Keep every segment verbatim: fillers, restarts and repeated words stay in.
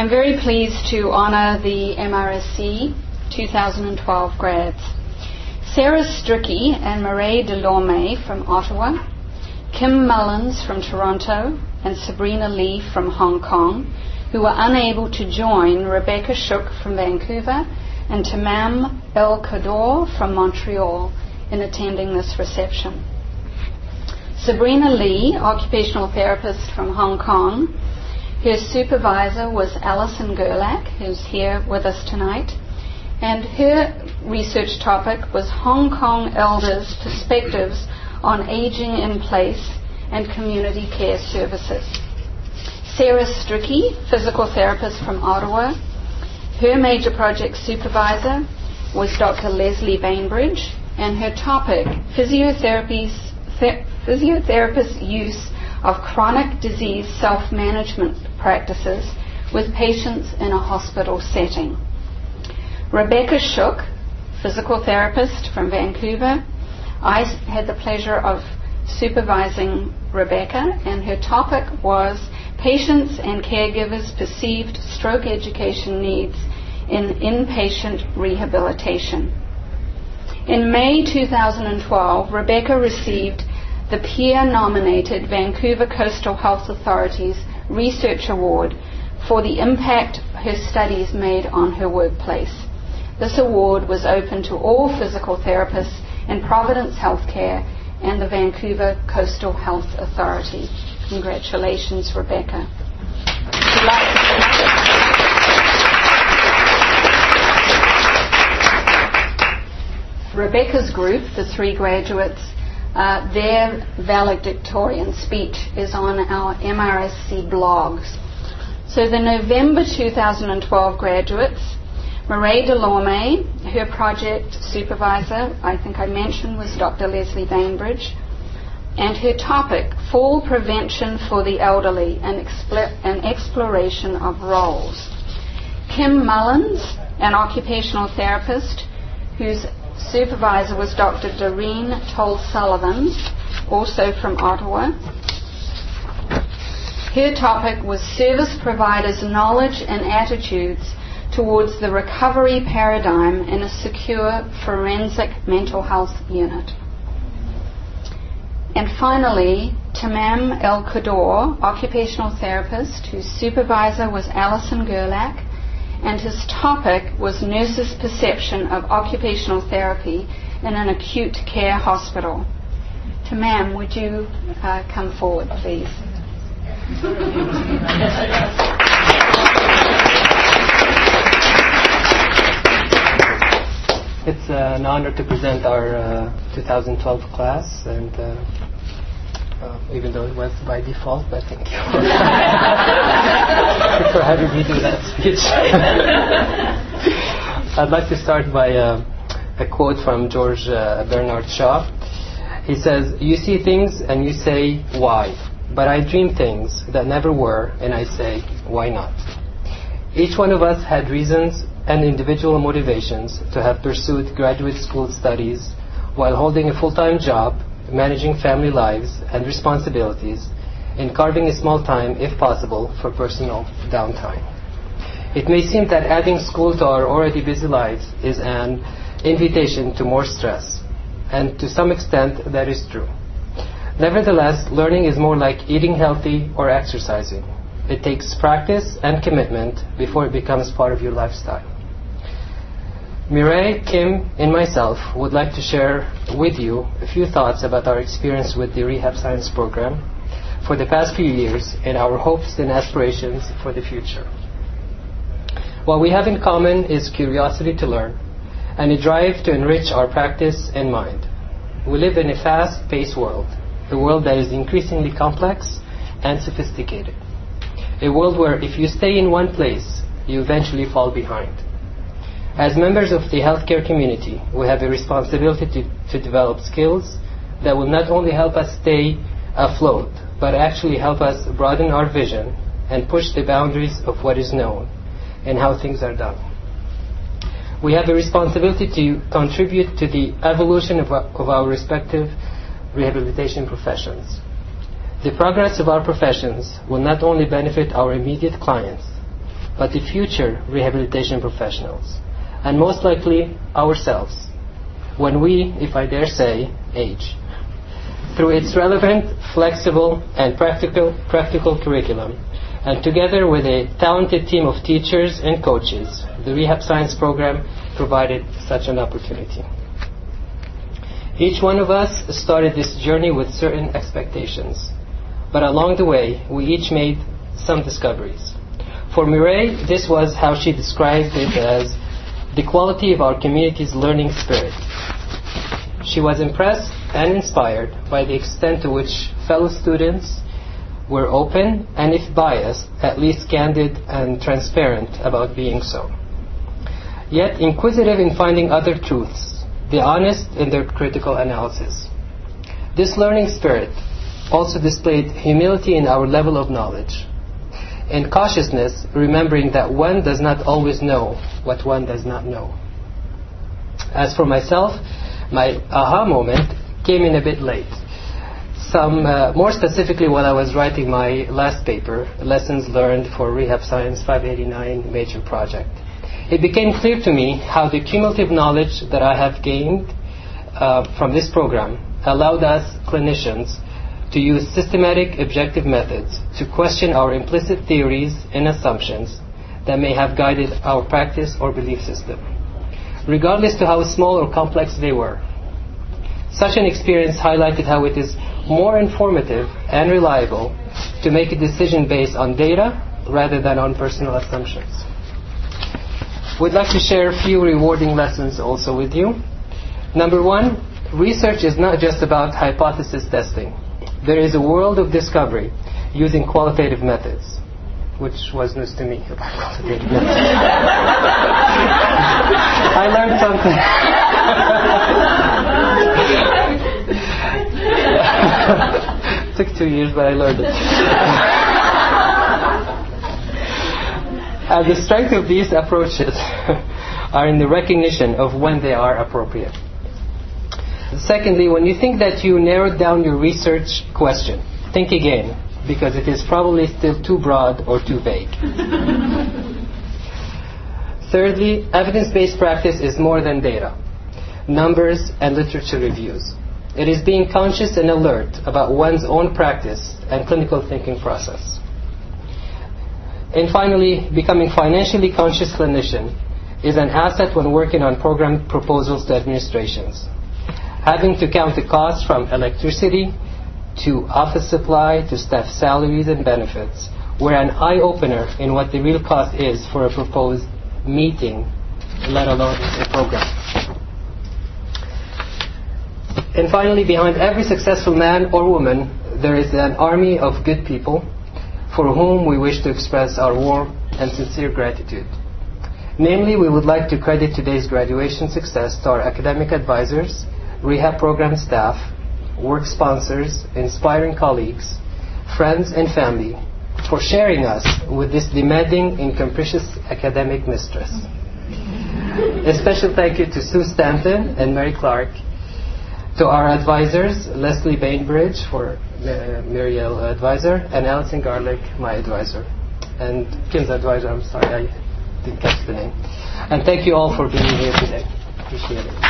I'm very pleased to honour the M R S C two thousand twelve grads. Sarah Stricky and Mireille Delorme from Ottawa, Kim Mullins from Toronto, and Sabrina Lee from Hong Kong, who were unable to join Rebecca Shook from Vancouver and Tamam El-Kador from Montreal in attending this reception. Sabrina Lee, occupational therapist from Hong Kong, her supervisor was Alison Gerlach, who's here with us tonight, and her research topic was Hong Kong elders' perspectives on aging in place and community care services. Sarah Stricky, physical therapist from Ottawa, her major project supervisor was Doctor Leslie Bainbridge, and her topic, physiotherapy's, th- physiotherapist's use of chronic disease self-management practices with patients in a hospital setting. Rebecca Shook, physical therapist from Vancouver. I had the pleasure of supervising Rebecca, and her topic was patients and caregivers' perceived stroke education needs in inpatient rehabilitation. In May two thousand twelve, Rebecca received the peer-nominated Vancouver Coastal Health Authority's Research Award for the impact her studies made on her workplace. This award was open to all physical therapists in Providence Healthcare and the Vancouver Coastal Health Authority. Congratulations, Rebecca. Rebecca's group, the three graduates, uh, their valedictorian speech is on our M R S C blogs. So the November two thousand twelve graduates, Mireille Delorme, her project supervisor, I think I mentioned, was Doctor Leslie Bainbridge, and her topic, Fall Prevention for the Elderly, an, expl- an exploration of roles. Kim Mullins, an occupational therapist, whose supervisor was Doctor Doreen Toll-Sullivan, also from Ottawa. Her topic was Service Providers' Knowledge and Attitudes towards the Recovery Paradigm in a Secure Forensic Mental Health Unit. And finally, Tamam El-Kador, occupational therapist, whose supervisor was Alison Gerlach, and his topic was nurses' perception of occupational therapy in an acute care hospital. Tamam, would you uh, come forward, please? It's uh, an honor to present our uh, two thousand twelve class, and uh, uh, even though it was by default, but thank you for having me do that speech. I'd like to start by uh, a quote from George uh, Bernard Shaw. He says, "You see things and you say, why? But I dream things that never were, and I say, why not?" Each one of us had reasons and individual motivations to have pursued graduate school studies while holding a full-time job, managing family lives and responsibilities, and carving a small time, if possible, for personal downtime. It may seem that adding school to our already busy lives is an invitation to more stress, and to some extent that is true. Nevertheless, learning is more like eating healthy or exercising. It takes practice and commitment before it becomes part of your lifestyle. Mireille, Kim, and myself would like to share with you a few thoughts about our experience with the Rehab Science program for the past few years and our hopes and aspirations for the future. What we have in common is curiosity to learn and a drive to enrich our practice and mind. We live in a fast-paced world, a world that is increasingly complex and sophisticated. A world where if you stay in one place, you eventually fall behind. As members of the healthcare community, we have a responsibility to, to develop skills that will not only help us stay afloat, but actually help us broaden our vision and push the boundaries of what is known and how things are done. We have a responsibility to contribute to the evolution of our, of our respective rehabilitation professions. The progress of our professions will not only benefit our immediate clients, but the future rehabilitation professionals, and most likely ourselves, when we, if I dare say, age. Through its relevant, flexible, and practical, practical curriculum, and together with a talented team of teachers and coaches, the Rehab Science program provided such an opportunity. Each one of us started this journey with certain expectations, but along the way, we each made some discoveries. For Mireille, this was how she described it as the quality of our community's learning spirit. She was impressed and inspired by the extent to which fellow students were open, and if biased, at least candid and transparent about being so. Yet inquisitive in finding other truths, the honest in their critical analysis. This learning spirit also displayed humility in our level of knowledge, and cautiousness, remembering that one does not always know what one does not know. As for myself, my aha moment came in a bit late. Some, uh, more specifically when I was writing my last paper, Lessons Learned for Rehab Science five eighty-nine Major Project. It became clear to me how the cumulative knowledge that I have gained uh, from this program allowed us clinicians to use systematic, objective methods to question our implicit theories and assumptions that may have guided our practice or belief system, regardless to how small or complex they were. Such an experience highlighted how it is more informative and reliable to make a decision based on data rather than on personal assumptions. We'd like to share a few rewarding lessons also with you. Number one, research is not just about hypothesis testing. There is a world of discovery using qualitative methods, which was news to me about qualitative methods. I learned something. It took two years, but I learned it. And the strength of these approaches are in the recognition of when they are appropriate. Secondly, when you think that you narrowed down your research question, think again, because it is probably still too broad or too vague. Thirdly, evidence-based practice is more than data, numbers, and literature reviews. It is being conscious and alert about one's own practice and clinical thinking process. And finally, becoming financially conscious clinician is an asset when working on program proposals to administrations. Having to count the costs from electricity to office supply to staff salaries and benefits were an eye-opener in what the real cost is for a proposed meeting, let alone a program. And finally, behind every successful man or woman, there is an army of good people for whom we wish to express our warm and sincere gratitude. Namely, we would like to credit today's graduation success to our academic advisors, rehab program staff, work sponsors, inspiring colleagues, friends, and family for sharing us with this demanding and capricious academic mistress. A special thank you to Sue Stanton and Mary Clark, to our advisors, Leslie Bainbridge, for uh, Muriel advisor, and Alison Garlick, my advisor, and Kim's advisor. I'm sorry, I didn't catch the name. And thank you all for being here today. Appreciate it.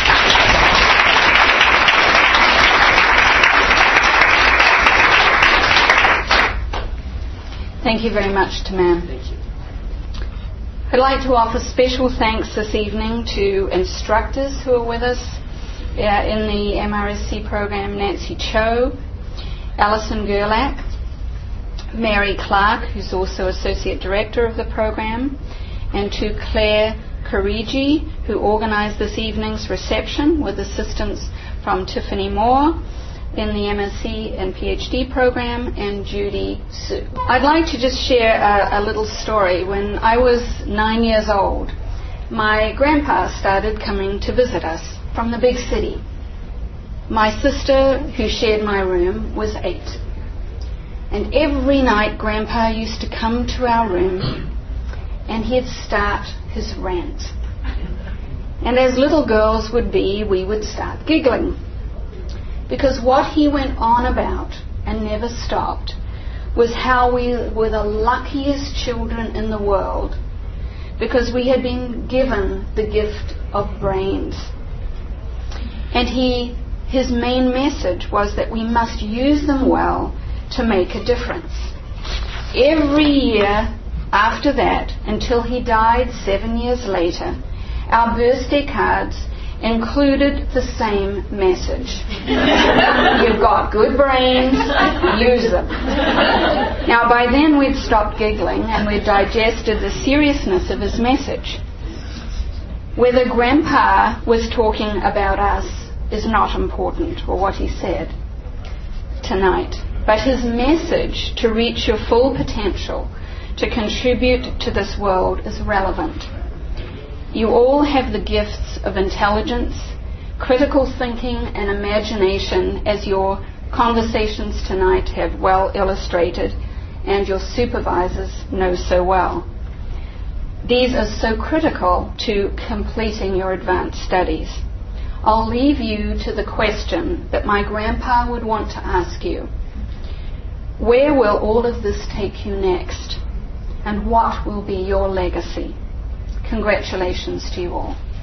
Thank you very much, Tamam. Thank you. I'd like to offer special thanks this evening to instructors who are with us uh, in the M R S C program, Nancy Cho, Alison Gerlach, Mary Clark, who's also Associate Director of the program, and to Claire Kariji, who organized this evening's reception with assistance from Tiffany Moore in the M S c and PhD program, and Judy Sue. I'd like to just share a, a little story. When I was nine years old, my grandpa started coming to visit us from the big city. My sister, who shared my room, was eight. And every night Grandpa used to come to our room and he'd start his rant. And as little girls would be, we would start giggling. Because what he went on about and never stopped was how we were the luckiest children in the world because we had been given the gift of brains. And he, his main message was that we must use them well to make a difference. Every year after that, until he died seven years later, our birthday cards included the same message. You've got good brains, use them. Now, by then we'd stopped giggling and we'd digested the seriousness of his message. Whether Grandpa was talking about us is not important, or what he said tonight, but his message to reach your full potential, to contribute to this world, is relevant. You all have the gifts of intelligence, critical thinking, and imagination, as your conversations tonight have well illustrated, and your supervisors know so well. These are so critical to completing your advanced studies. I'll leave you to the question that my grandpa would want to ask you. Where will all of this take you next? And what will be your legacy? Congratulations to you all.